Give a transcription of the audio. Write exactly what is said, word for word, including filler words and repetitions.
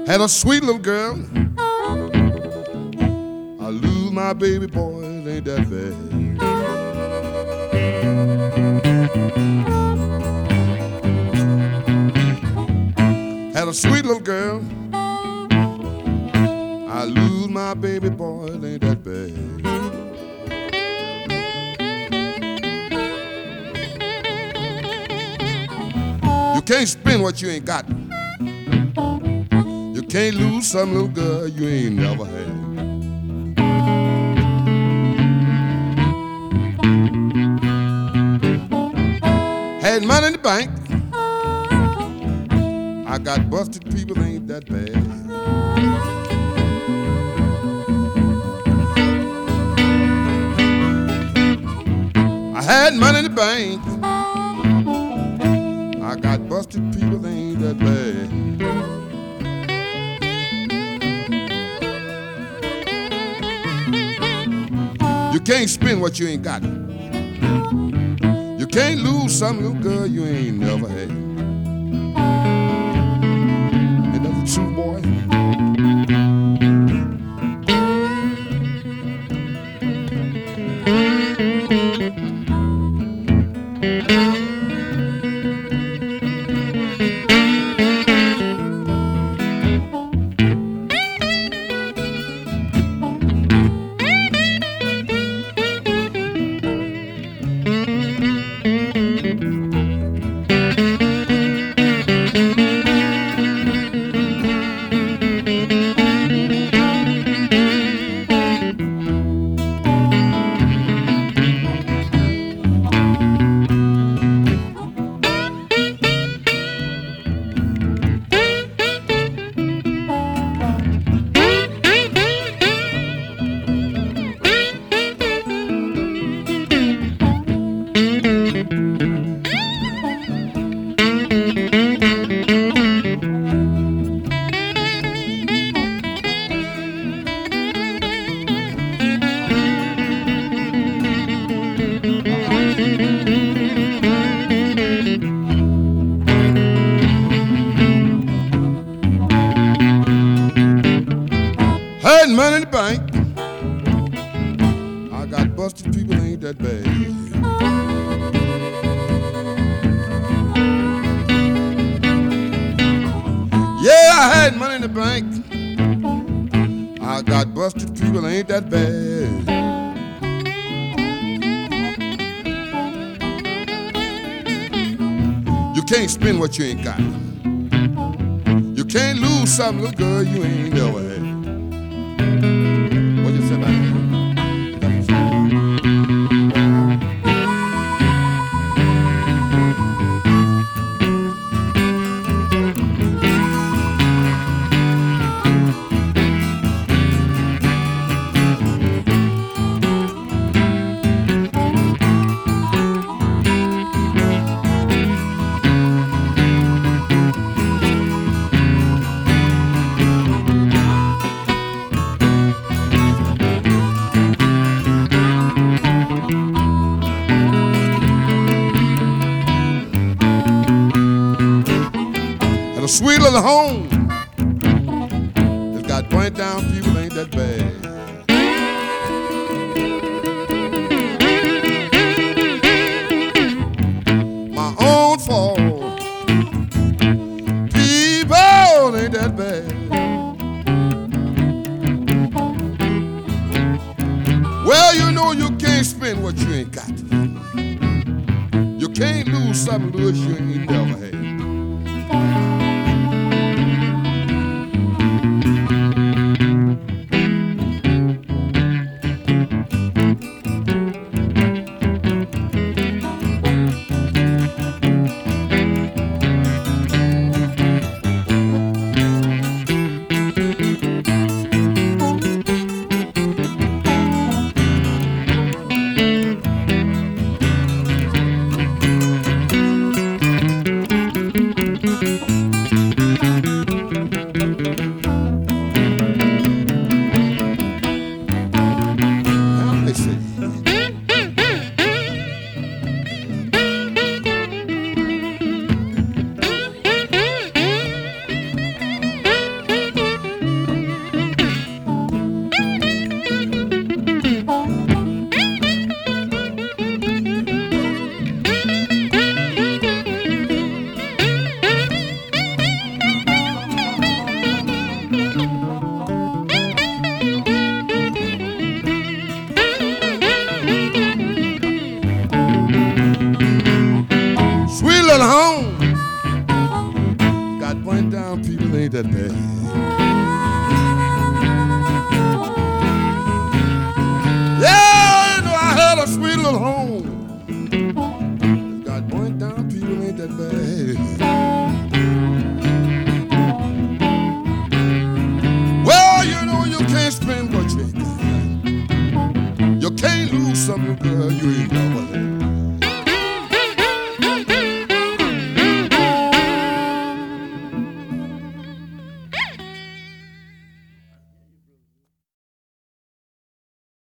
Had a sweet little girl. I lose my baby boy, it ain't that bad. Had a sweet little girl. I lose my baby boy, it ain't that bad. You can't spend what you ain't got. You can't lose some little girl you ain't never had. Had money in the bank. I got busted people, ain't that bad. I had money in the bank. I got busted people, ain't that bad. You can't spend what you ain't got. You can't lose some little girl you ain't never had. Ain't that the truth, boy? Had money in the bank. I got busted people, ain't that bad. Yeah, I had money in the bank. I got busted people, ain't that bad. You can't spend what you ain't got. You can't lose some little girl you ain't never had. What you say about that? Sweet little home that's got burnt down people, ain't that bad. My own fault, people, ain't that bad. Well, you know you can't spend what you ain't got. You can't lose something little you ain't never had. bad. Yeah, you know, I had a sweet little home. It got burnt down, people, ain't that bad. Well, you know, you can't spend what you ain't got. You can't lose something, girl, you ain't got.